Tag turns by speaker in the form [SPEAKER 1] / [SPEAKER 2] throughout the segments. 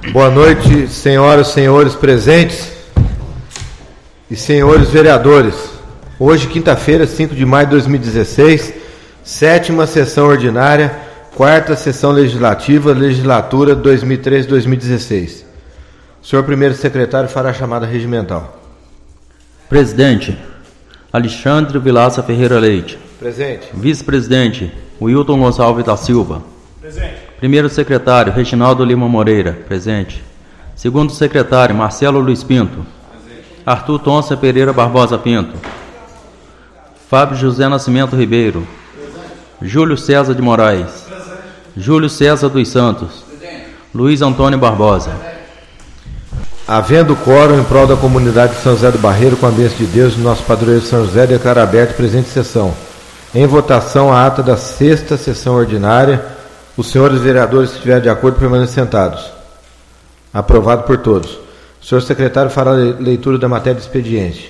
[SPEAKER 1] Boa noite, senhoras e senhores presentes e senhores vereadores. Hoje, quinta-feira, 5 de maio de 2016, 7ª sessão ordinária, 4ª sessão legislativa, legislatura 2013-2016. O senhor primeiro secretário fará a chamada regimental.
[SPEAKER 2] Presidente, Alexandre Vilaça Ferreira Leite.
[SPEAKER 1] Presente.
[SPEAKER 2] Vice-presidente, Wilton Gonçalves da Silva.
[SPEAKER 3] Presente.
[SPEAKER 2] Primeiro secretário, Reginaldo Lima Moreira. Presente. Segundo secretário, Marcelo Luiz Pinto.
[SPEAKER 3] Presente.
[SPEAKER 2] Arthur Tonça Pereira Barbosa Pinto. Fábio José Nascimento Ribeiro.
[SPEAKER 3] Presente.
[SPEAKER 2] Júlio César de Moraes.
[SPEAKER 3] Presente.
[SPEAKER 2] Júlio César dos Santos.
[SPEAKER 3] Presente.
[SPEAKER 2] Luiz Antônio Barbosa.
[SPEAKER 1] Havendo quórum em prol da comunidade de São José do Barreiro, com a bênção de Deus, nosso padroeiro São José, declara aberta a presente sessão. Em votação, a ata da 6ª sessão ordinária. Os senhores vereadores, se estiverem de acordo, permaneçam sentados. Aprovado por todos. O senhor secretário fará a leitura da matéria de expediente.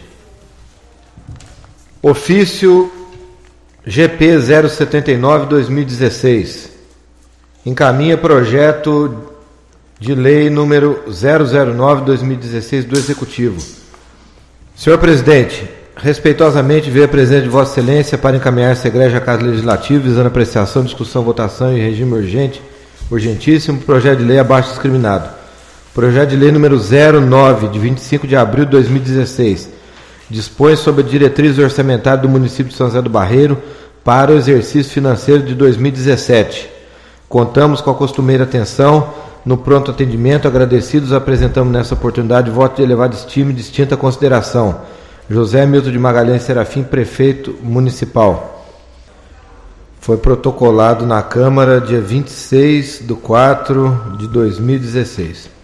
[SPEAKER 1] Ofício GP 079-2016. Encaminha projeto de lei número 009-2016 do Executivo. Senhor presidente, respeitosamente veio a presença de Vossa Excelência para encaminhar essa egrégia Casa Legislativa, visando apreciação, discussão, votação em regime urgentíssimo, projeto de lei abaixo discriminado. Projeto de lei número 09, de 25 de abril de 2016, dispõe sobre a diretriz orçamentária do município de São José do Barreiro para o exercício financeiro de 2017. Contamos com a costumeira atenção no pronto atendimento. Agradecidos, apresentamos nessa oportunidade voto de elevada estima e distinta consideração. José Milton de Magalhães Serafim, prefeito municipal. Foi protocolado na Câmara dia 26/4/2016.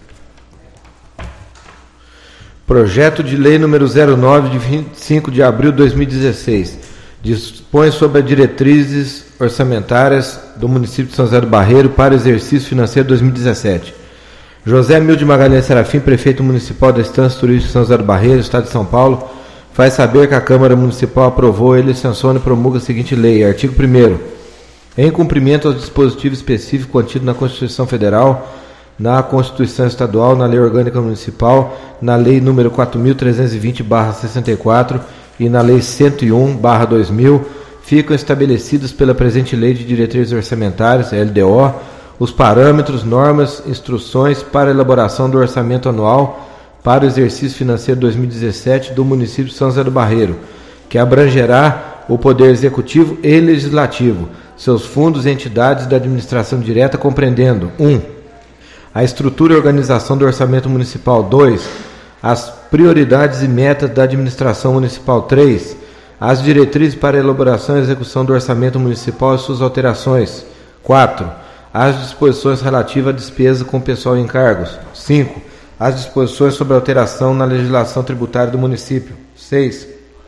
[SPEAKER 1] Projeto de lei número 09, de 25 de abril de 2016. Dispõe sobre as diretrizes orçamentárias do município de São José do Barreiro para o exercício financeiro 2017. José Milton de Magalhães Serafim, prefeito municipal da Estância Turística de São José do Barreiro, Estado de São Paulo, faz saber que a Câmara Municipal aprovou, ele sanciona e promulga a seguinte lei. Artigo 1º. Em cumprimento aos dispositivos específicos contidos na Constituição Federal, na Constituição Estadual, na Lei Orgânica Municipal, na Lei nº 4.320/64 e na Lei 101/2000, ficam estabelecidos pela presente Lei de Diretrizes Orçamentárias, LDO, os parâmetros, normas, instruções para a elaboração do orçamento anual para o exercício financeiro 2017 do município de São José do Barreiro, que abrangerá o Poder Executivo e Legislativo, seus fundos e entidades da administração direta, compreendendo 1. A estrutura e organização do orçamento municipal. 2. As prioridades e metas da administração municipal. 3. As diretrizes para a elaboração e execução do orçamento municipal e suas alterações. 4. As disposições relativas à despesa com pessoal e encargos. 5. As disposições sobre alteração na legislação tributária do município. 6.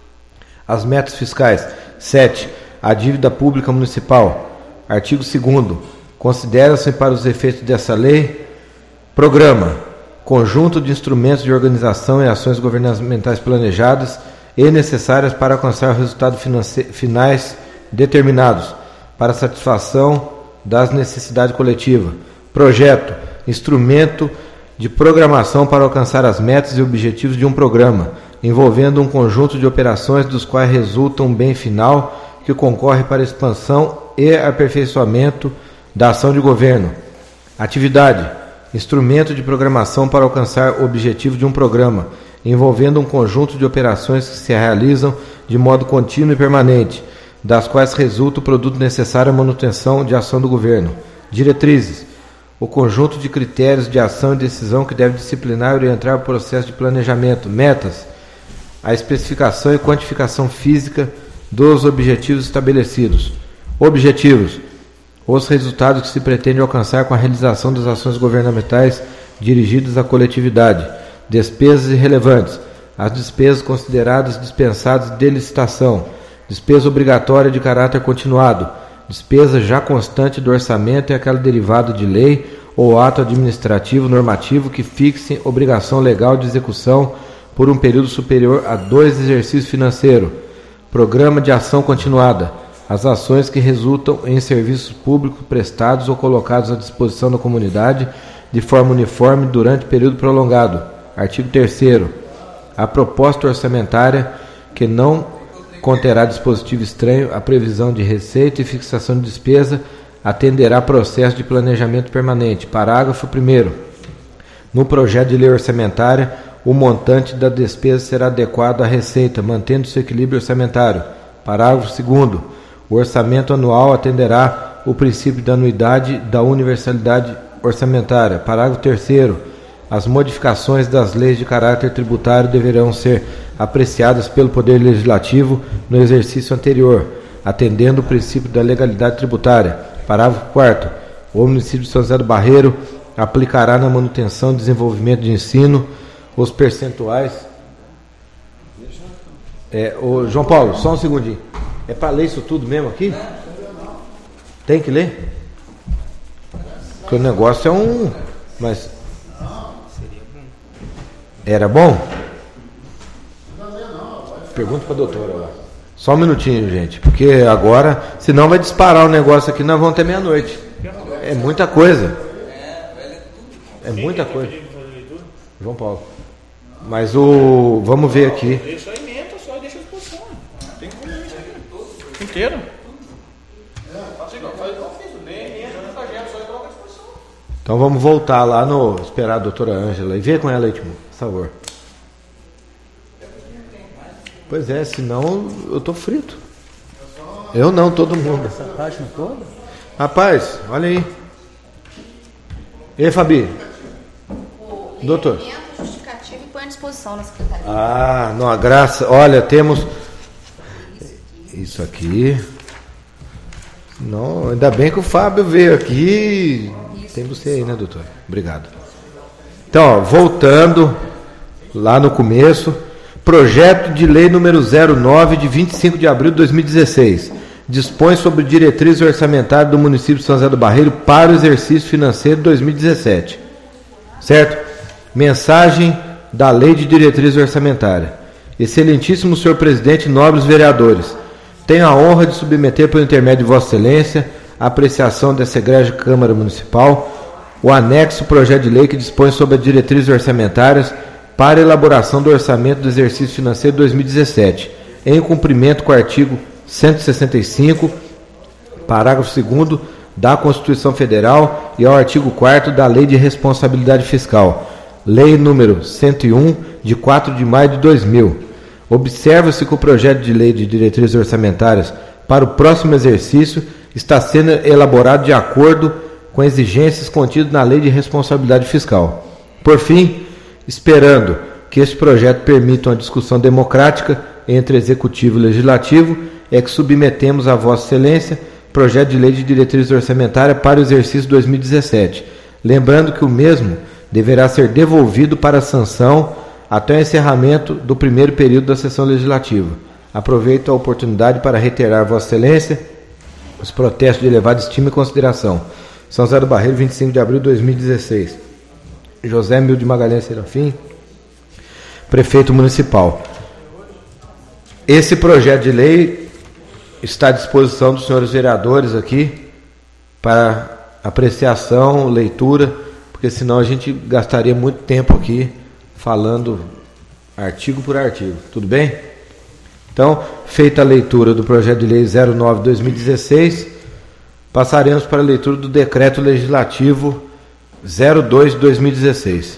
[SPEAKER 1] As metas fiscais. 7. A dívida pública municipal. Artigo 2º. Considera-se para os efeitos dessa lei: programa, conjunto de instrumentos de organização e ações governamentais planejadas e necessárias para alcançar resultados finais determinados para a satisfação das necessidades coletivas. Projeto, instrumento de programação para alcançar as metas e objetivos de um programa, envolvendo um conjunto de operações dos quais resulta um bem final que concorre para a expansão e aperfeiçoamento da ação de governo. Atividade, instrumento de programação para alcançar o objetivo de um programa, envolvendo um conjunto de operações que se realizam de modo contínuo e permanente, das quais resulta o produto necessário à manutenção de ação do governo. Diretrizes, o conjunto de critérios de ação e decisão que deve disciplinar e orientar o processo de planejamento. Metas, a especificação e quantificação física dos objetivos estabelecidos. Objetivos, os resultados que se pretende alcançar com a realização das ações governamentais dirigidas à coletividade. Despesas irrelevantes, as despesas consideradas dispensadas de licitação. Despesa obrigatória de caráter continuado, despesa já constante do orçamento e aquela derivada de lei ou ato administrativo normativo que fixe obrigação legal de execução por um período superior a 2 exercícios financeiros. Programa de ação continuada, as ações que resultam em serviços públicos prestados ou colocados à disposição da comunidade de forma uniforme durante período prolongado. Artigo 3º. A proposta orçamentária que não conterá dispositivo estranho à previsão de receita e fixação de despesa atenderá processo de planejamento permanente. Parágrafo 1º. No projeto de lei orçamentária, o montante da despesa será adequado à receita, mantendo seu equilíbrio orçamentário. Parágrafo 2º. O orçamento anual atenderá o princípio da anuidade da universalidade orçamentária. Parágrafo 3º. As modificações das leis de caráter tributário deverão ser apreciadas pelo Poder Legislativo no exercício anterior, atendendo o princípio da legalidade tributária. Parágrafo 4º. O município de São José do Barreiro aplicará na manutenção e desenvolvimento de ensino os percentuais... João Paulo, só um segundinho. É para ler isso tudo mesmo aqui? Tem que ler? Porque o negócio é um... Mas... Era bom? Pergunta para a doutora lá. Só um minutinho, gente. Porque agora, senão vai disparar o negócio aqui, nós vamos até meia-noite. É muita coisa. É muita coisa. João Paulo. Mas vamos ver aqui.
[SPEAKER 3] Só emenda, só deixa a exposição. Tem que comer inteiro.
[SPEAKER 1] Então vamos voltar lá no... Esperar a doutora Ângela e ver com ela aí, Timur, por favor. Pois é, senão eu tô frito. Eu não, todo mundo.
[SPEAKER 3] Essa página toda?
[SPEAKER 1] Rapaz, olha aí. E aí, Fabi? Doutor.
[SPEAKER 4] Justificativo e põe à disposição na secretaria.
[SPEAKER 1] Ah, não, a graça. Olha, temos isso aqui. Não, ainda bem que o Fábio veio aqui. Tem você aí, né, doutor? Obrigado. Então, ó, voltando lá no começo, projeto de lei número 09 de 25 de abril de 2016 dispõe sobre diretriz orçamentária do município de São José do Barreiro para o exercício financeiro de 2017. Certo? Mensagem da Lei de Diretriz Orçamentária. Excelentíssimo senhor presidente e nobres vereadores, tenho a honra de submeter por intermédio de Vossa Excelência a apreciação dessa egrégia Câmara Municipal o anexo projeto de lei que dispõe sobre as diretrizes orçamentárias para a elaboração do orçamento do exercício financeiro de 2017, em cumprimento com o artigo 165, parágrafo 2º da Constituição Federal e ao artigo 4º da Lei de Responsabilidade Fiscal, Lei número 101, de 4 de maio de 2000. Observa-se que o projeto de lei de diretrizes orçamentárias para o próximo exercício está sendo elaborado de acordo com exigências contidas na Lei de Responsabilidade Fiscal. Por fim, esperando que este projeto permita uma discussão democrática entre Executivo e Legislativo, é que submetemos a Vossa Excelência projeto de lei de diretrizes orçamentárias para o exercício 2017, lembrando que o mesmo deverá ser devolvido para sanção até o encerramento do primeiro período da sessão legislativa. Aproveito a oportunidade para reiterar a Vossa Excelência os protestos de elevada estima e consideração. São José do Barreiro, 25 de abril de 2016. José Mil de Magalhães Serafim, prefeito municipal. Esse projeto de lei está à disposição dos senhores vereadores aqui para apreciação, leitura, porque senão a gente gastaria muito tempo aqui falando artigo por artigo. Tudo bem? Então, feita a leitura do projeto de lei 09/2016, passaremos para a leitura do decreto legislativo 02/2016.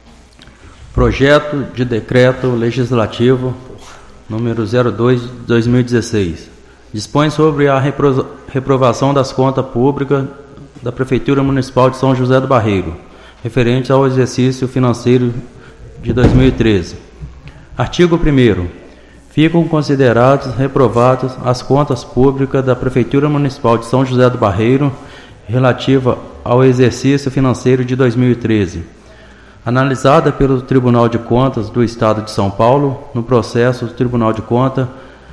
[SPEAKER 2] Projeto de decreto legislativo número 02/2016. Dispõe sobre a reprovação das contas públicas da Prefeitura Municipal de São José do Barreiro, referente ao exercício financeiro de 2013. Artigo 1º. Ficam consideradas reprovadas as contas públicas da Prefeitura Municipal de São José do Barreiro relativa ao exercício financeiro de 2013, analisada pelo Tribunal de Contas do Estado de São Paulo, no processo do Tribunal de Contas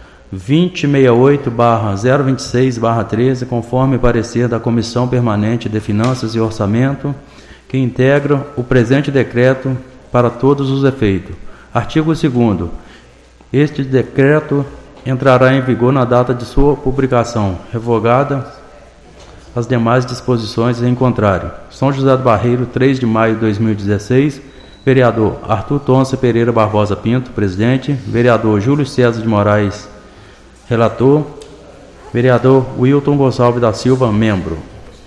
[SPEAKER 2] 2068/026/13, conforme parecer da Comissão Permanente de Finanças e Orçamento, que integra o presente decreto para todos os efeitos. Artigo 2º. Este decreto entrará em vigor na data de sua publicação, revogada as demais disposições em contrário. São José do Barreiro, 3 de maio de 2016, vereador Arthur Tonce Pereira Barbosa Pinto, presidente, vereador Júlio César de Moraes, relator, vereador Wilton Gonçalves da Silva, membro.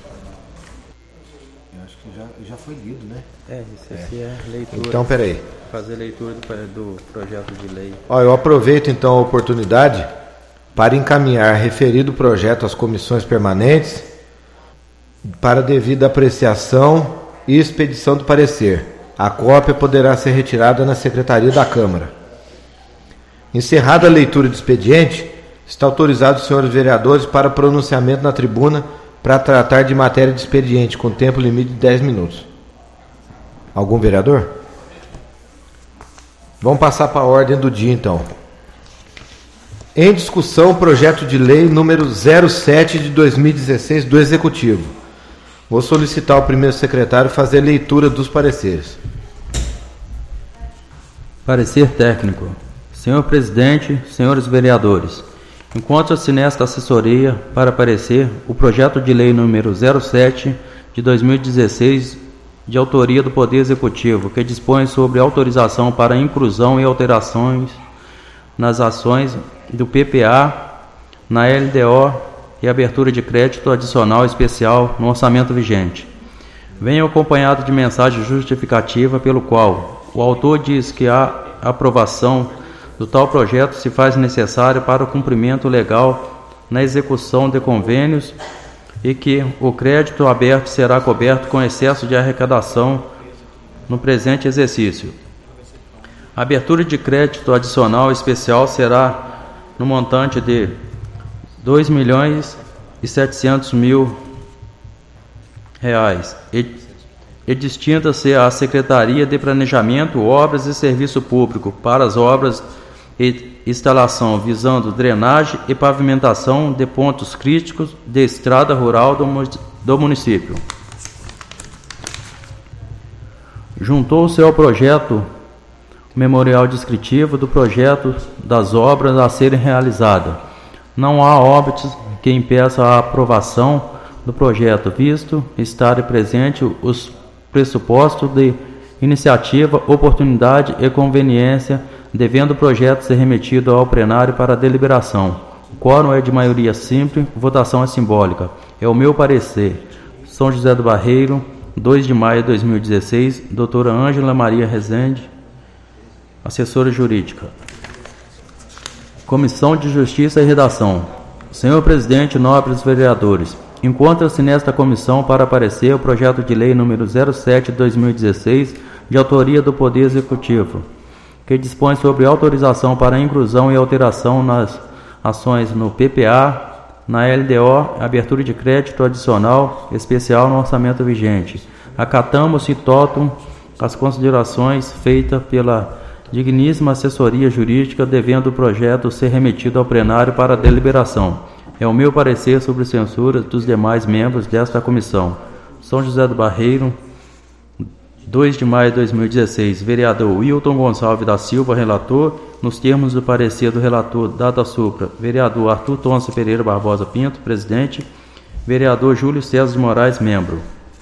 [SPEAKER 1] Eu acho que já foi lido, né?
[SPEAKER 2] Isso aqui é leitura.
[SPEAKER 1] Então, peraí.
[SPEAKER 2] Fazer leitura do projeto de lei.
[SPEAKER 1] Eu aproveito então a oportunidade para encaminhar referido projeto às comissões permanentes para devida apreciação e expedição do parecer. A cópia poderá ser retirada na Secretaria da Câmara. Encerrada a leitura do expediente, está autorizado os senhores vereadores para pronunciamento na tribuna para tratar de matéria de expediente, com tempo limite de 10 minutos. Algum vereador? Vamos passar para a ordem do dia, então. Em discussão, projeto de lei número 07 de 2016 do Executivo. Vou solicitar ao primeiro secretário fazer leitura dos pareceres.
[SPEAKER 2] Parecer técnico. Senhor presidente, senhores vereadores, encontra-se nesta assessoria para parecer o projeto de lei número 07 de 2016, de autoria do Poder Executivo, que dispõe sobre autorização para inclusão e alterações nas ações do PPA, na LDO e abertura de crédito adicional especial no orçamento vigente. Vem acompanhado de mensagem justificativa pelo qual o autor diz que a aprovação do tal projeto se faz necessário para o cumprimento legal na execução de convênios e que o crédito aberto será coberto com excesso de arrecadação no presente exercício. A abertura de crédito adicional especial será no montante de R$ 2.700.000 e destina-se à Secretaria de Planejamento, Obras e Serviço Público para as obras e instalação visando drenagem e pavimentação de pontos críticos de estrada rural do município. Juntou-se ao projeto memorial descritivo do projeto das obras a serem realizadas. Não há óbitos que impeçam a aprovação do projeto, visto estarem presentes os pressupostos de iniciativa, oportunidade e conveniência, devendo o projeto ser remetido ao plenário para deliberação. O quórum é de maioria simples, votação é simbólica. É o meu parecer. São José do Barreiro, 2 de maio de 2016, doutora Ângela Maria Rezende, assessora jurídica. Comissão de Justiça e Redação. Senhor presidente, nobres vereadores, encontra-se nesta comissão para parecer o projeto de lei número 07 de 2016, de autoria do Poder Executivo, que dispõe sobre autorização para inclusão e alteração nas ações no PPA, na LDO, abertura de crédito adicional especial no orçamento vigente. Acatamos e totum as considerações feitas pela digníssima assessoria jurídica, devendo o projeto ser remetido ao plenário para deliberação. É o meu parecer sobre censura dos demais membros desta comissão. São José do Barreiro, 2 de maio de 2016, vereador Wilton Gonçalves da Silva, relator, nos termos do parecer do relator Data Supra, vereador Arthur Tonce Pereira Barbosa Pinto, presidente, vereador Júlio César de Moraes, membro.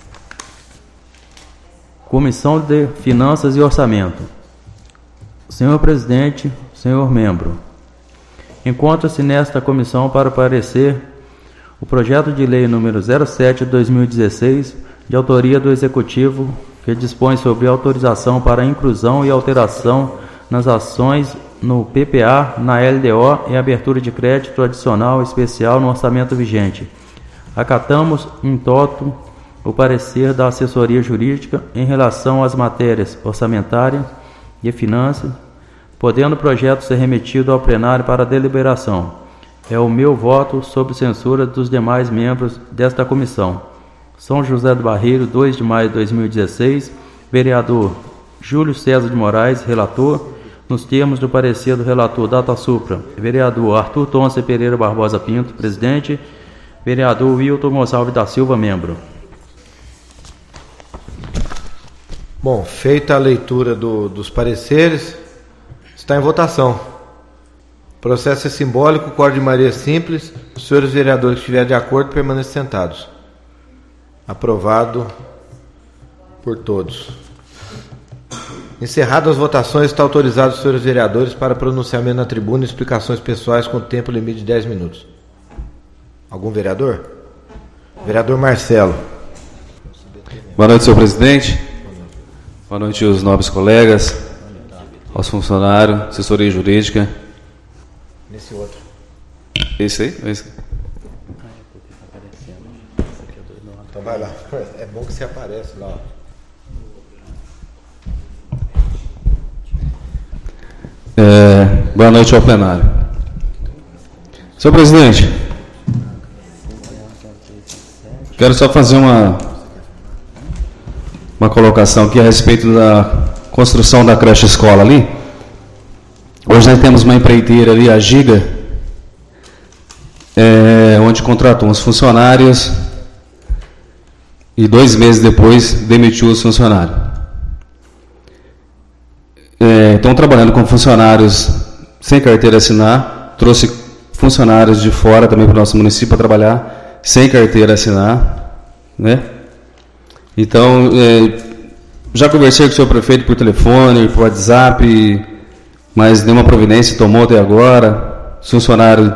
[SPEAKER 2] Comissão de Finanças e Orçamento. Senhor presidente, senhor membro, encontra-se nesta comissão para parecer o projeto de lei número 07 de 2016, de autoria do Executivo, que dispõe sobre autorização para inclusão e alteração nas ações no PPA, na LDO e abertura de crédito adicional especial no orçamento vigente. Acatamos in toto o parecer da assessoria jurídica em relação às matérias orçamentárias e finanças, podendo o projeto ser remetido ao plenário para deliberação. É o meu voto sob censura dos demais membros desta comissão. São José do Barreiro, 2 de maio de 2016, vereador Júlio César de Moraes, relator, nos termos do parecer do relator Data Supra, vereador Arthur Tonce Pereira Barbosa Pinto, presidente, vereador Wilton Gonçalves da Silva, membro.
[SPEAKER 1] Bom, feita a leitura dos pareceres, está em votação. O processo é simbólico, quórum de maioria simples. Os senhores vereadores que estiverem de acordo permaneçam sentados. Aprovado por todos. Encerradas as votações, está autorizado os senhores vereadores para pronunciamento na tribuna e explicações pessoais com tempo limite de 10 minutos. Algum vereador? Vereador Marcelo.
[SPEAKER 5] Boa noite, senhor presidente. Boa noite aos nobres colegas, aos funcionários, assessoria jurídica.
[SPEAKER 1] Nesse outro.
[SPEAKER 5] Esse aí? Esse.
[SPEAKER 1] Então vai lá. É bom que você aparece lá.
[SPEAKER 5] Boa noite ao plenário. Senhor presidente, quero só fazer uma colocação aqui a respeito da construção da creche escola ali. Hoje nós temos uma empreiteira ali, a Giga, onde contratou uns funcionários e 2 meses depois demitiu os funcionários. Estão trabalhando com funcionários sem carteira assinar, trouxe funcionários de fora também para o nosso município para trabalhar sem carteira assinar, né? Então, já conversei com o senhor prefeito por telefone, por WhatsApp, mas nenhuma providência tomou até agora. Os funcionários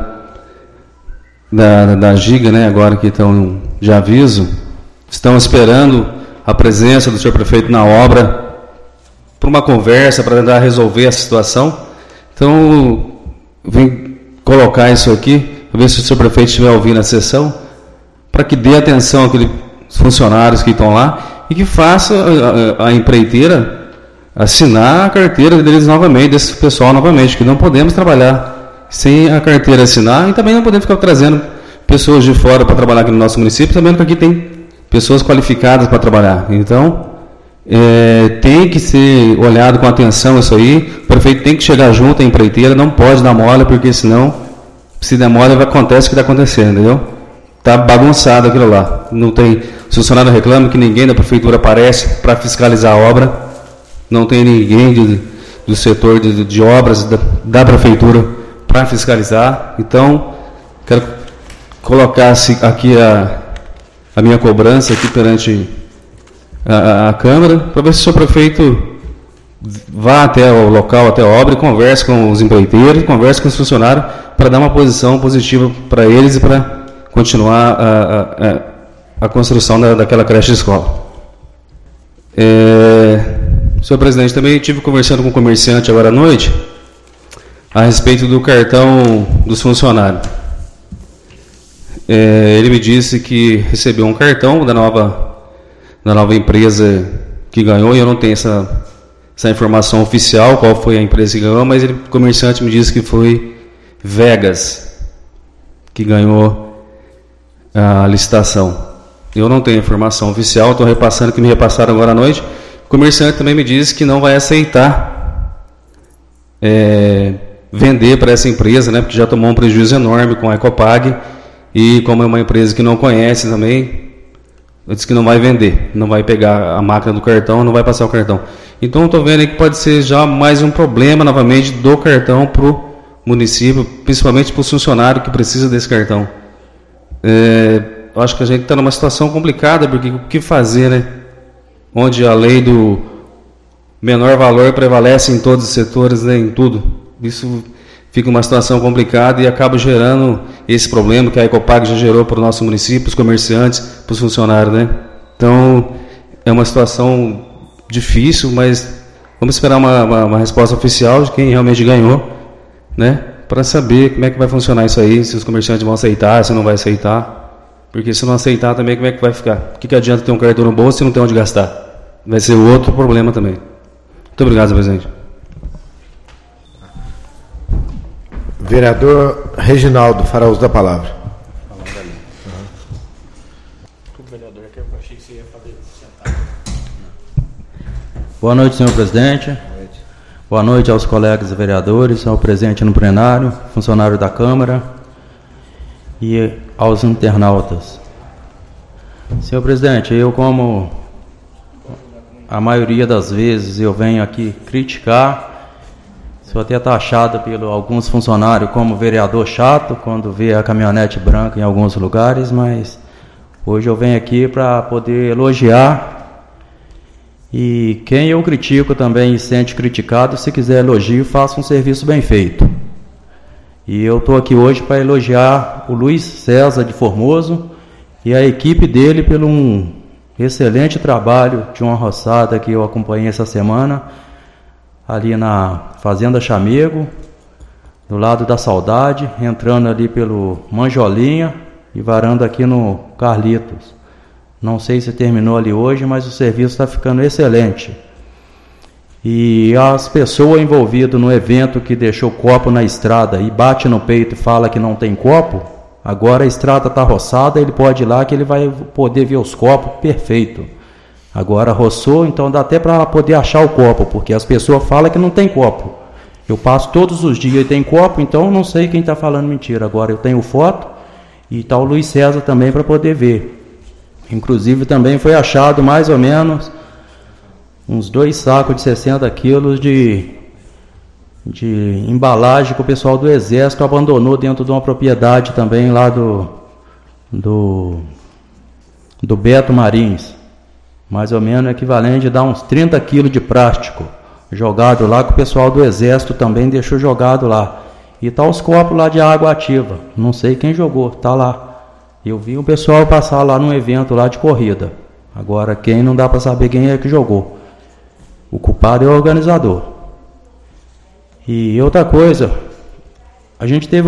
[SPEAKER 5] da Giga, né, agora que estão de aviso, estão esperando a presença do senhor prefeito na obra para uma conversa, para tentar resolver a situação. Então, vim colocar isso aqui, para ver se o senhor prefeito estiver ouvindo a sessão, para que dê atenção àqueles funcionários que estão lá e que faça a empreiteira assinar a carteira deles novamente, desse pessoal novamente, que não podemos trabalhar sem a carteira assinar e também não podemos ficar trazendo pessoas de fora para trabalhar aqui no nosso município, sabendo que aqui tem pessoas qualificadas para trabalhar. Então, tem que ser olhado com atenção isso aí. O prefeito tem que chegar junto à empreiteira, não pode dar mole, porque senão, se der mole, acontece o que está acontecendo, entendeu? Está bagunçado aquilo lá. Não tem, o funcionário reclama que ninguém da prefeitura aparece para fiscalizar a obra, não tem ninguém do setor de obras da prefeitura para fiscalizar. Então, quero colocar aqui a minha cobrança aqui perante a Câmara, para ver se o senhor prefeito vá até o local, até a obra, e converse com os empreiteiros, converse com os funcionários, para dar uma posição positiva para eles e para continuar a construção daquela creche escola. Senhor presidente, também estive conversando com um comerciante agora à noite a respeito do cartão dos funcionários. Ele me disse que recebeu um cartão da nova empresa que ganhou, e eu não tenho essa informação oficial, qual foi a empresa que ganhou, mas o comerciante me disse que foi Vegas que ganhou a licitação. Eu não tenho informação oficial, estou repassando o que me repassaram agora à noite. O comerciante também me disse que não vai aceitar vender para essa empresa, né, porque já tomou um prejuízo enorme com a Ecopag, e como é uma empresa que não conhece também, eu disse que não vai vender, não vai pegar a máquina do cartão, não vai passar o cartão. Então, estou vendo aí que pode ser já mais um problema, novamente, do cartão para o município, principalmente para o funcionário que precisa desse cartão. Eu acho que a gente está numa situação complicada, porque o que fazer, né? Onde a lei do menor valor prevalece em todos os setores, né, em tudo. Isso fica uma situação complicada e acaba gerando esse problema que a Ecopag já gerou para o nosso município, os comerciantes, para os funcionários, né? Então, é uma situação difícil, mas vamos esperar uma resposta oficial de quem realmente ganhou, né? Para saber como é que vai funcionar isso aí, se os comerciantes vão aceitar, se não vai aceitar. Porque se não aceitar também, como é que vai ficar? O que adianta ter um cartão no bolso se não tem onde gastar? Vai ser outro problema também. Muito obrigado, senhor presidente.
[SPEAKER 1] Vereador Reginaldo, fará uso da palavra.
[SPEAKER 2] Boa noite, senhor presidente. Boa noite aos colegas vereadores, ao presente no plenário, funcionário da Câmara e aos internautas. Senhor presidente, eu, como a maioria das vezes eu venho aqui criticar, sou até taxado por alguns funcionários como vereador chato, quando vê a caminhonete branca em alguns lugares, mas Hoje eu venho aqui para poder elogiar, e quem eu critico também e sente criticado, se quiser elogio, faça um serviço bem feito. E eu estou aqui hoje para elogiar o Luiz César de Formoso e a equipe dele pelo um excelente trabalho de uma roçada que eu acompanhei essa semana, ali na Fazenda Chamego, do lado da Saudade, entrando ali pelo Manjolinha e varando aqui no Carlitos. Não sei se terminou ali hoje, mas o serviço está ficando excelente. E as pessoas envolvidas no evento que deixou copo na estrada e bate no peito e fala que não tem copo, agora a estrada está roçada, ele pode ir lá que ele vai poder ver os copos perfeito. Agora roçou, então dá até para poder achar o copo, porque as pessoas falam que não tem copo. Eu passo todos os dias e tem copo, então não sei quem está falando mentira. Agora eu tenho foto e está o Luiz César também para poder ver. Inclusive também foi achado mais ou menos uns 2 sacos de 60 quilos de embalagem que o pessoal do Exército abandonou dentro de uma propriedade também lá do Beto Marins. Mais ou menos equivalente a dar uns 30 quilos de plástico jogado lá, que o pessoal do Exército também deixou jogado lá. E tá os copos lá de água ativa, não sei quem jogou, tá lá. Eu vi o pessoal passar lá num evento lá de corrida. Agora quem não dá para saber quem é que jogou. O culpado é o organizador. E outra coisa, a gente teve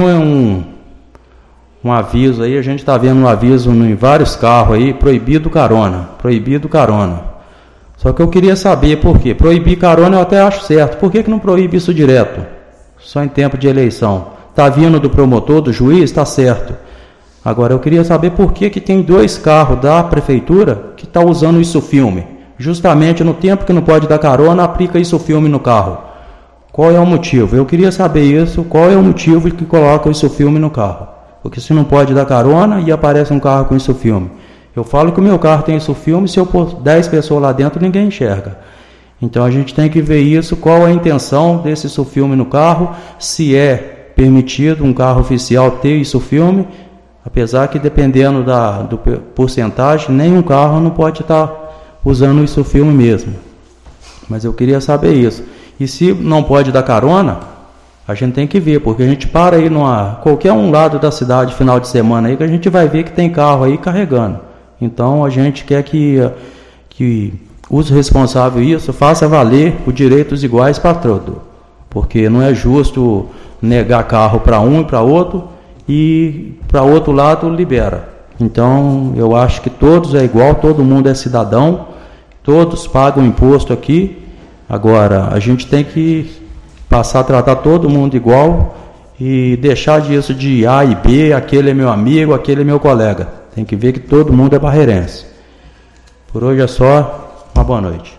[SPEAKER 2] um aviso aí, a gente está vendo um aviso em vários carros aí, proibido carona. Só que eu queria saber por quê. Proibir carona eu até acho certo. Por que não proíbe isso direto? Só em tempo de eleição. Está vindo do promotor, do juiz, está certo. Agora eu queria saber por que tem 2 carros da prefeitura que estão usando isso filme. Justamente no tempo que não pode dar carona, aplica isso filme no carro. Qual é o motivo? Eu queria saber isso, qual é o motivo que coloca isso filme no carro. Porque se não pode dar carona e aparece um carro com isso filme. Eu falo que o meu carro tem isso filme, se eu pôr 10 pessoas lá dentro, ninguém enxerga. Então a gente tem que ver isso, qual a intenção desse isso filme no carro, se é permitido um carro oficial ter isso filme, apesar que dependendo do porcentagem, nenhum carro não pode estar usando isso filme mesmo. Mas eu queria saber isso. E se não pode dar carona, a gente tem que ver, porque a gente para aí qualquer um lado da cidade, final de semana aí, que a gente vai ver que tem carro aí carregando. Então a gente quer que os responsáveis isso faça valer os direitos iguais para todos. Porque não é justo negar carro para um e para outro e para outro lado libera. Então eu acho que todos é igual, todo mundo é cidadão, todos pagam imposto aqui. Agora a gente tem que passar a tratar todo mundo igual e deixar disso de A e B, aquele é meu amigo, aquele é meu colega. Tem que ver que todo mundo é barreirense. Por hoje é só, uma boa noite.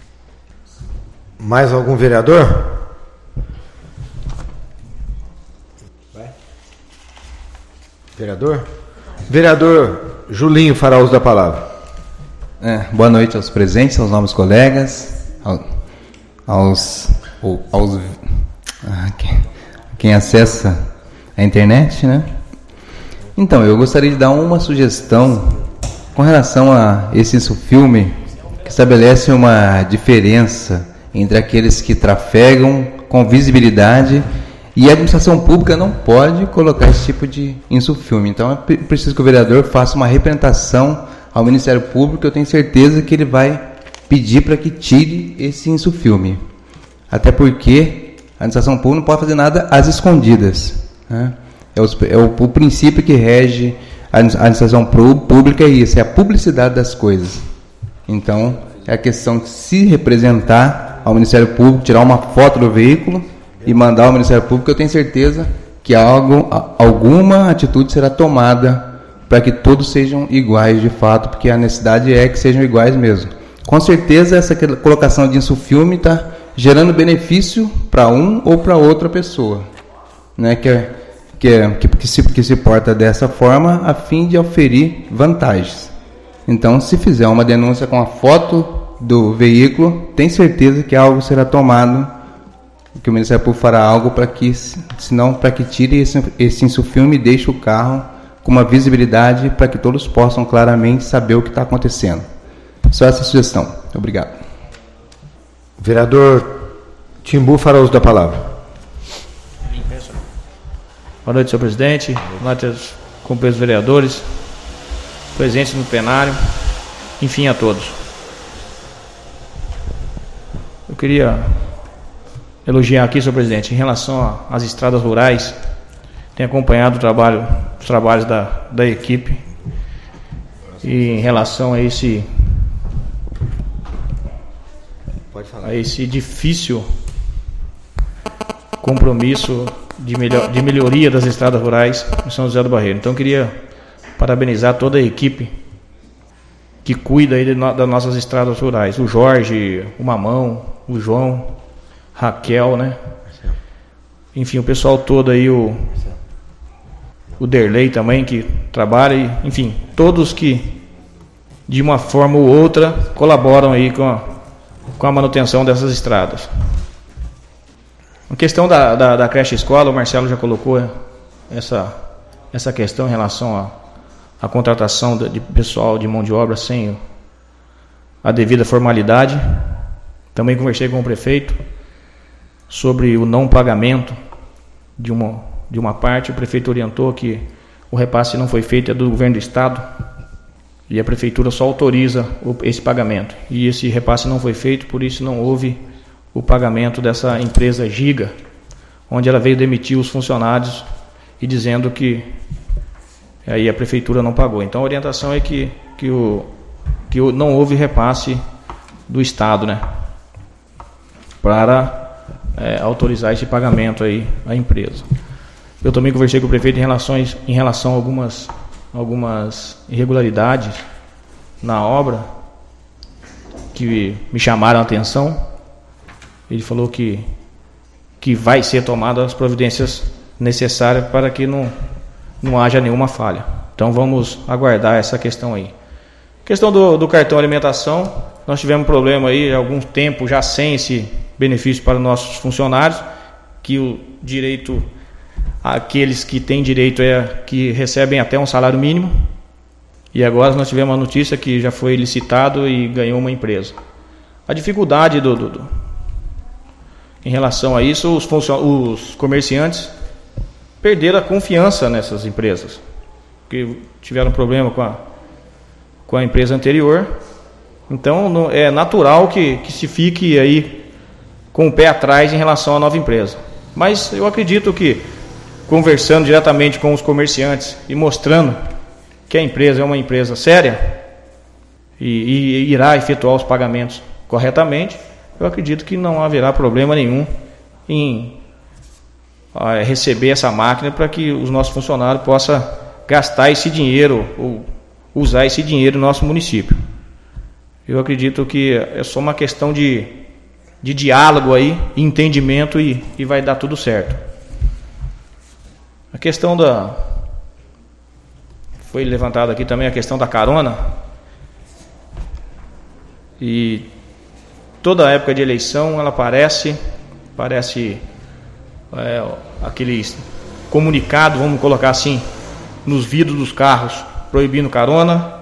[SPEAKER 1] Mais algum vereador? Vai. Vereador? Vereador Julinho fará uso da palavra.
[SPEAKER 6] Boa noite aos presentes, aos novos colegas, quem acessa a internet, né? Então, eu gostaria de dar uma sugestão com relação a esse filme que estabelece uma diferença entre aqueles que trafegam com visibilidade e a administração pública não pode colocar esse tipo de insufilme. Então, é preciso que o vereador faça uma representação ao Ministério Público. Eu tenho certeza que ele vai pedir para que tire esse insufilme. Até porque a administração pública não pode fazer nada às escondidas, né? O princípio que rege a administração pública é isso, é a publicidade das coisas. Então, é a questão de se representar ao Ministério Público, tirar uma foto do veículo e mandar ao Ministério Público. Eu tenho certeza que alguma atitude será tomada para que todos sejam iguais de fato, porque a necessidade é que sejam iguais mesmo. Com certeza, essa colocação de insufilme está gerando benefício para um ou para outra pessoa, né, que se porta dessa forma a fim de oferir vantagens. Então, se fizer uma denúncia com a foto do veículo, tem certeza que algo será tomado, que o Ministério Público fará algo para que tire esse insufilme e deixe o carro com uma visibilidade para que todos possam claramente saber o que está acontecendo. Só essa sugestão. Obrigado.
[SPEAKER 1] Vereador Timbu fará uso da palavra.
[SPEAKER 3] Boa noite, senhor presidente. Boa noite aos companheiros vereadores, presentes no plenário, enfim, a todos. Eu queria elogiar aqui, senhor presidente, em relação às estradas rurais, tenho acompanhado os trabalhos da equipe, e em relação a esse difícil compromisso de melhoria das estradas rurais em São José do Barreiro. Então eu queria parabenizar toda a equipe que cuida aí das nossas estradas rurais, o Jorge, o Mamão, o João, Raquel, né? Enfim, o pessoal todo aí, o Derlei também, que trabalha, e, enfim, todos que de uma forma ou outra colaboram aí com a manutenção dessas estradas. A questão da creche escola, o Marcelo já colocou essa questão em relação à contratação de pessoal de mão de obra sem a devida formalidade. Também conversei com o prefeito sobre o não pagamento de uma parte. O prefeito orientou que o repasse não foi feito, é do governo do estado, e a prefeitura só autoriza esse pagamento. E esse repasse não foi feito, por isso não houve o pagamento dessa empresa Giga, onde ela veio demitir os funcionários e dizendo que aí a prefeitura não pagou. Então a orientação é que não houve repasse do estado, né, para autorizar esse pagamento aí à empresa. Eu também conversei com o prefeito em relação a algumas irregularidades na obra que me chamaram a atenção. Ele falou que vai ser tomadas as providências necessárias para que não haja nenhuma falha. Então vamos aguardar essa questão aí. Questão do cartão alimentação, nós tivemos problema aí há algum tempo já sem esse benefício para os nossos funcionários, que o direito, aqueles que têm direito que recebem até um salário mínimo, e agora nós tivemos uma notícia que já foi licitado e ganhou uma empresa. A dificuldade em relação a isso, os comerciantes perderam a confiança nessas empresas, porque tiveram problema com a empresa anterior. Então é natural que se fique aí com o pé atrás em relação à nova empresa. Mas eu acredito que, conversando diretamente com os comerciantes e mostrando que a empresa é uma empresa séria e irá efetuar os pagamentos corretamente, eu acredito que não haverá problema nenhum em receber essa máquina para que os nossos funcionários possam gastar esse dinheiro ou usar esse dinheiro no nosso município. Eu acredito que é só uma questão de diálogo aí, entendimento, e vai dar tudo certo. A questão foi levantada aqui também a questão da carona, e toda época de eleição ela aparece aquele comunicado, vamos colocar assim, nos vidros dos carros, proibindo carona,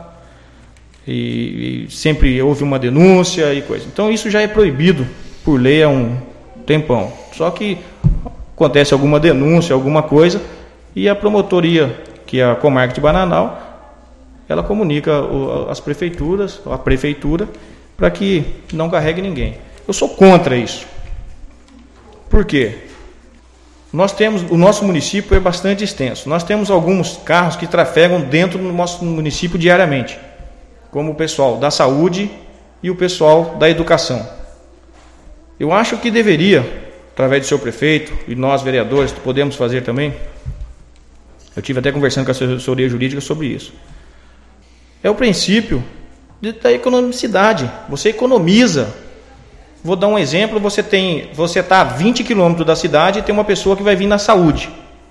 [SPEAKER 3] e sempre houve uma denúncia e coisa. Então isso já é proibido por lei há um tempão. Só que acontece alguma denúncia, alguma coisa, e a promotoria, que é a Comarca de Bananal, ela comunica às prefeituras, a prefeitura, para que não carregue ninguém. Eu sou contra isso. Por quê? O nosso município é bastante extenso. Nós temos alguns carros que trafegam dentro do nosso município diariamente, como o pessoal da saúde e o pessoal da educação. Eu acho que deveria, através do seu prefeito e nós vereadores, podemos fazer também. Eu tive até conversando com a assessoria jurídica sobre isso. É o princípio da economicidade. Você economiza. Vou dar um exemplo: você está a 20 quilômetros da cidade e tem uma pessoa que vai vir na saúde.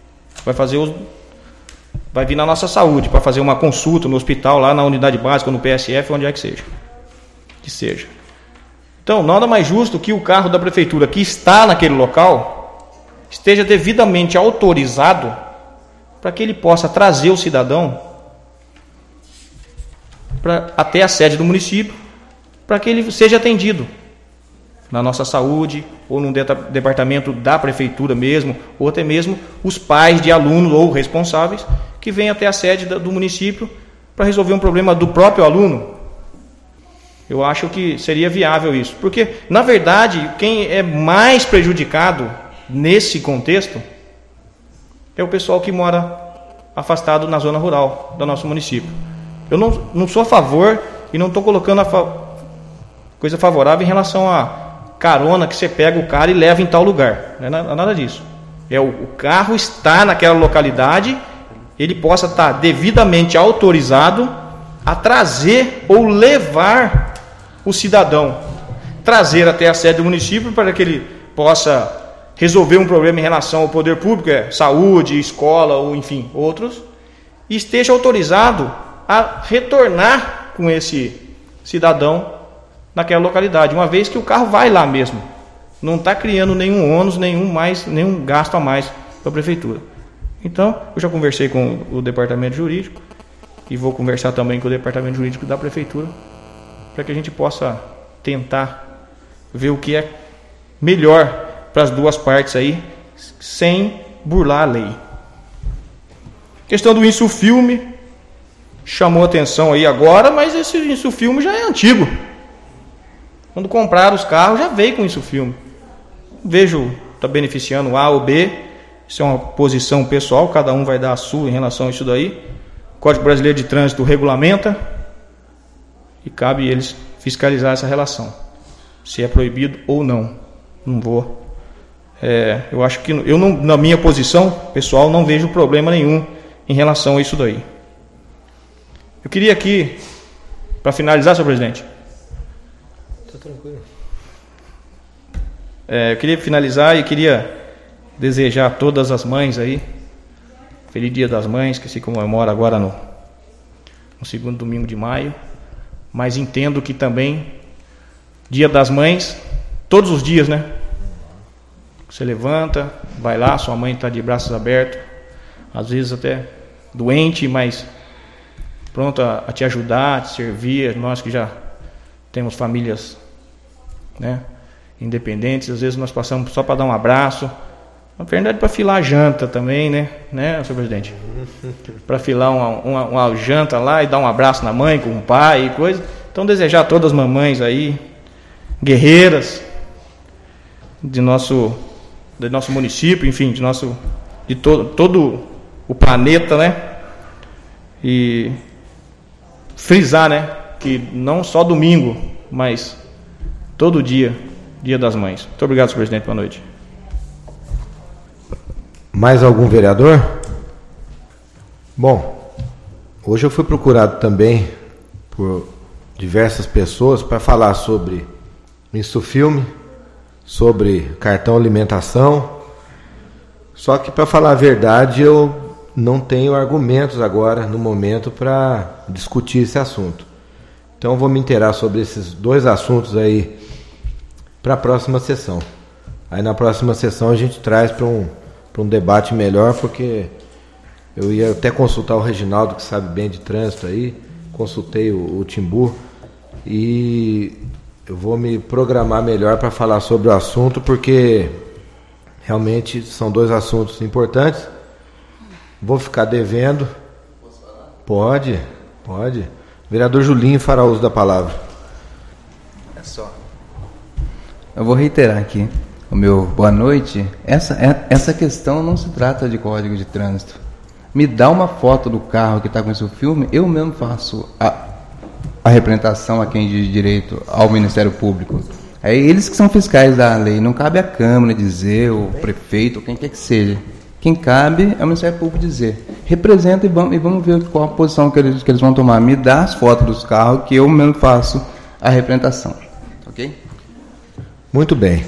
[SPEAKER 3] Vai vir na nossa saúde para fazer uma consulta no hospital, lá na unidade básica, no PSF, onde é que seja. Então, nada mais justo que o carro da prefeitura que está naquele local esteja devidamente autorizado para que ele possa trazer o cidadão até a sede do município, para que ele seja atendido na nossa saúde, ou no departamento da prefeitura mesmo, ou até mesmo os pais de alunos ou responsáveis que vêm até a sede do município para resolver um problema do próprio aluno. Eu acho que seria viável isso, porque, na verdade, quem é mais prejudicado nesse contexto é o pessoal que mora afastado na zona rural do nosso município. Eu não sou a favor e não estou colocando coisa favorável em relação a carona que você pega o cara e leva em tal lugar. Não é nada disso. O carro está naquela localidade, ele possa estar devidamente autorizado a trazer ou levar o cidadão, trazer até a sede do município para que ele possa resolver um problema em relação ao poder público, saúde, escola ou enfim, outros, e esteja autorizado a retornar com esse cidadão naquela localidade, uma vez que o carro vai lá mesmo. Não está criando nenhum ônus, nenhum gasto a mais para a prefeitura. Então, eu já conversei com o departamento jurídico e vou conversar também com o departamento jurídico da prefeitura para que a gente possa tentar ver o que é melhor para as duas partes aí, sem burlar a lei. Questão do insufilme chamou atenção aí agora, mas esse insufilme já é antigo. Quando compraram os carros já veio com insufilme. Vejo está beneficiando A ou B, isso é uma posição pessoal, cada um vai dar a sua em relação a isso daí. O Código Brasileiro de Trânsito regulamenta e cabe eles fiscalizar essa relação, se é proibido ou não. Não vou. Eu acho que na minha posição pessoal não vejo problema nenhum em relação a isso daí. Eu queria aqui, para finalizar, senhor presidente.
[SPEAKER 1] Está tranquilo.
[SPEAKER 3] Eu queria finalizar e queria desejar a todas as mães aí feliz Dia das Mães, que se comemora agora no segundo domingo de maio, mas entendo que também Dia das Mães, todos os dias, né? Você levanta, vai lá, sua mãe está de braços abertos, às vezes até doente, mas pronta a te ajudar, a te servir. Nós que já temos famílias, né, independentes, às vezes nós passamos só para dar um abraço, na verdade para filar a janta também, né, senhor presidente? Para filar uma janta lá e dar um abraço na mãe, com o pai e coisa. Então desejar a todas as mamães aí, guerreiras de nosso município, enfim, de todo o planeta, né? E frisar, né, que não só domingo, mas todo dia, Dia das Mães. Muito obrigado, senhor presidente. Boa noite.
[SPEAKER 1] Mais algum vereador? Bom, hoje eu fui procurado também por diversas pessoas para falar sobre insufilme, sobre cartão alimentação. Só que, para falar a verdade, eu não tenho argumentos agora, no momento, para discutir esse assunto. Então, eu vou me inteirar sobre esses dois assuntos aí para a próxima sessão. Aí, na próxima sessão, a gente traz para um debate melhor, porque eu ia até consultar o Reginaldo, que sabe bem de trânsito aí, consultei o Timbu, e eu vou me programar melhor para falar sobre o assunto, porque realmente são dois assuntos importantes. Vou ficar devendo.
[SPEAKER 6] Posso falar?
[SPEAKER 1] Pode. Vereador Julinho fará uso da palavra.
[SPEAKER 6] É só. Eu vou reiterar aqui o meu boa noite. Essa questão não se trata de código de trânsito. Me dá uma foto do carro que está com esse filme, eu mesmo faço a representação a quem diz direito, ao Ministério Público. É eles que são fiscais da lei, não cabe à Câmara dizer, o prefeito, ou quem quer que seja. Quem cabe é o Ministério Público dizer. Representa e vamos ver qual a posição que eles vão tomar. Me dá as fotos dos carros que eu mesmo faço a representação. Ok?
[SPEAKER 1] Muito bem.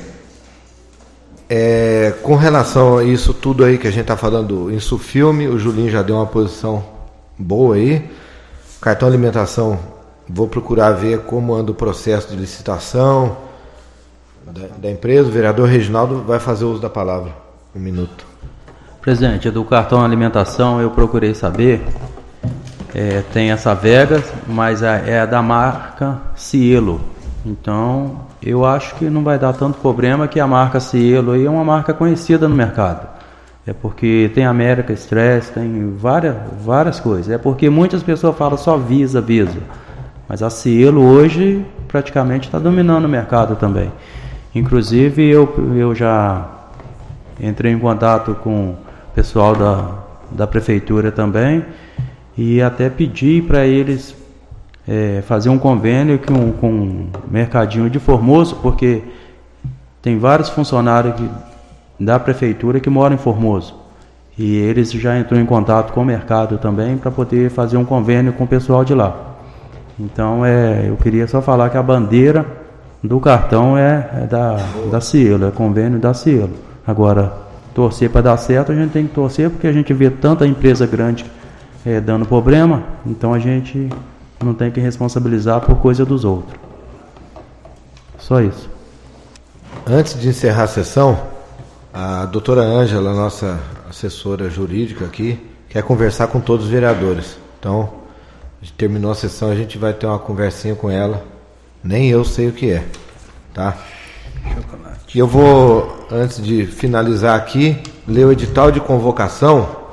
[SPEAKER 1] Com relação a isso tudo aí que a gente está falando do insufilme, o Julinho já deu uma posição boa aí. Cartão alimentação, vou procurar ver como anda o processo de licitação da empresa. O vereador Reginaldo vai fazer uso da palavra. 1 minuto.
[SPEAKER 2] Presidente, do cartão alimentação eu procurei saber, tem essa Vegas, mas é da marca Cielo. Então, eu acho que não vai dar tanto problema, que a marca Cielo aí é uma marca conhecida no mercado. É porque tem América Express, tem várias coisas. É porque muitas pessoas falam só Visa. Mas a Cielo hoje praticamente está dominando o mercado também. Inclusive, eu já entrei em contato com o pessoal da prefeitura também e até pedi para eles fazer um convênio com o Mercadinho de Formoso, porque tem vários funcionários da prefeitura que moram em Formoso e eles já entrou em contato com o mercado também para poder fazer um convênio com o pessoal de lá. Então eu queria só falar que a bandeira do cartão é da Cielo, é convênio da Cielo. Agora, torcer para dar certo, a gente tem que torcer, porque a gente vê tanta empresa grande dando problema, então a gente não tem que responsabilizar por coisa dos outros. Só isso.
[SPEAKER 1] Antes de encerrar a sessão, a doutora Ângela, nossa assessora jurídica aqui, quer conversar com todos os vereadores. Então, a gente terminou a sessão, a gente vai ter uma conversinha com ela. Nem eu sei o que é, tá? E eu vou, antes de finalizar aqui, ler o edital de convocação.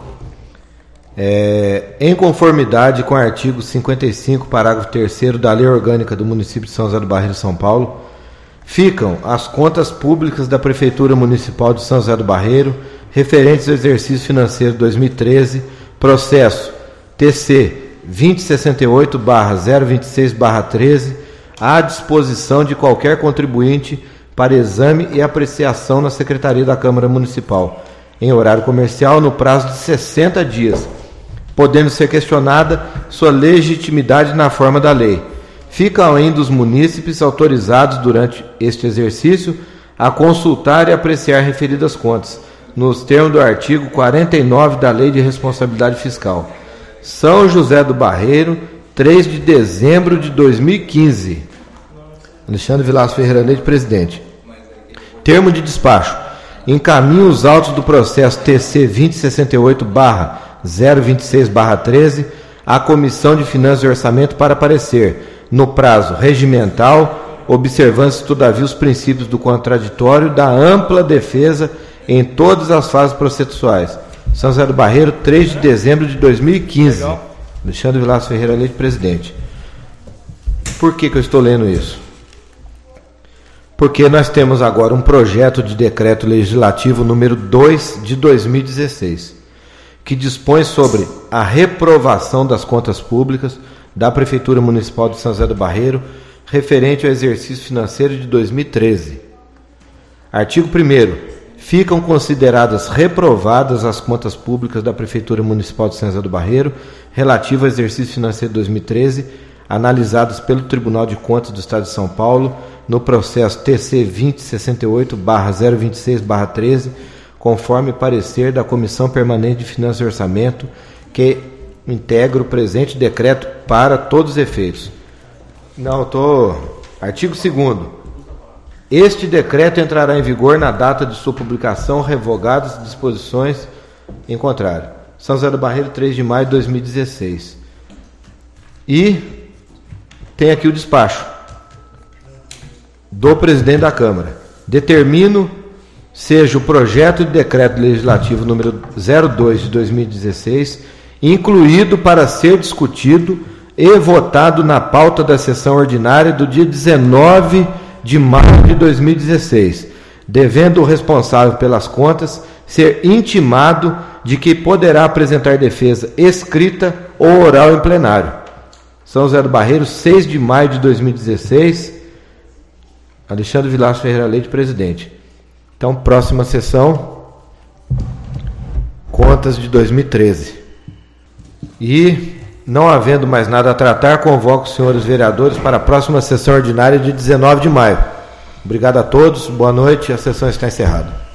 [SPEAKER 1] Em conformidade com o artigo 55, parágrafo 3º da Lei Orgânica do Município de São José do Barreiro, São Paulo, ficam as contas públicas da Prefeitura Municipal de São José do Barreiro, referentes ao exercício financeiro 2013, processo TC 2068/026/13, à disposição de qualquer contribuinte para exame e apreciação na Secretaria da Câmara Municipal, em horário comercial, no prazo de 60 dias, podendo ser questionada sua legitimidade na forma da lei. Ficam ainda os munícipes autorizados durante este exercício a consultar e apreciar referidas contas, nos termos do artigo 49 da Lei de Responsabilidade Fiscal. São José do Barreiro, 3 de dezembro de 2015. Alexandre Vilas Ferreira Leite, presidente. Termo de despacho. Encaminho os autos do processo TC 2068/026/13 à Comissão de Finanças e Orçamento para parecer, no prazo regimental, observando-se, todavia, os princípios do contraditório, da ampla defesa em todas as fases processuais. São José do Barreiro, 3 de dezembro de 2015. Legal. Alexandre Vilas Ferreira Leite, presidente. Por que eu estou lendo isso? Porque nós temos agora um projeto de decreto legislativo número 2 de 2016, que dispõe sobre a reprovação das contas públicas da Prefeitura Municipal de São José do Barreiro, referente ao exercício financeiro de 2013. Artigo 1º. Ficam consideradas reprovadas as contas públicas da Prefeitura Municipal de São José do Barreiro, relativa ao exercício financeiro de 2013, analisadas pelo Tribunal de Contas do Estado de São Paulo, no processo TC 2068/026/13, conforme parecer da Comissão Permanente de Finanças e Orçamento, que integra o presente decreto para todos os efeitos. Artigo 2º. Este decreto entrará em vigor na data de sua publicação, revogadas as disposições em contrário. São José do Barreiro, 3 de maio de 2016. E tem aqui o despacho do presidente da Câmara. Determino seja o projeto de decreto legislativo número 02 de 2016 incluído para ser discutido e votado na pauta da sessão ordinária do dia 19 de maio de 2016, devendo o responsável pelas contas ser intimado de que poderá apresentar defesa escrita ou oral em plenário. São José do Barreiro, 6 de maio de 2016. Alexandre Vilas Ferreira Leite, presidente. Então, próxima sessão, contas de 2013. E, não havendo mais nada a tratar, convoco os senhores vereadores para a próxima sessão ordinária de 19 de maio. Obrigado a todos, boa noite, a sessão está encerrada.